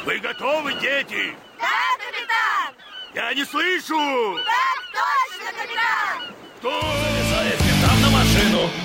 Вы готовы, дети? Да, капитан! Я не слышу! Так точно, капитан! Кто? Залезает не там на машину.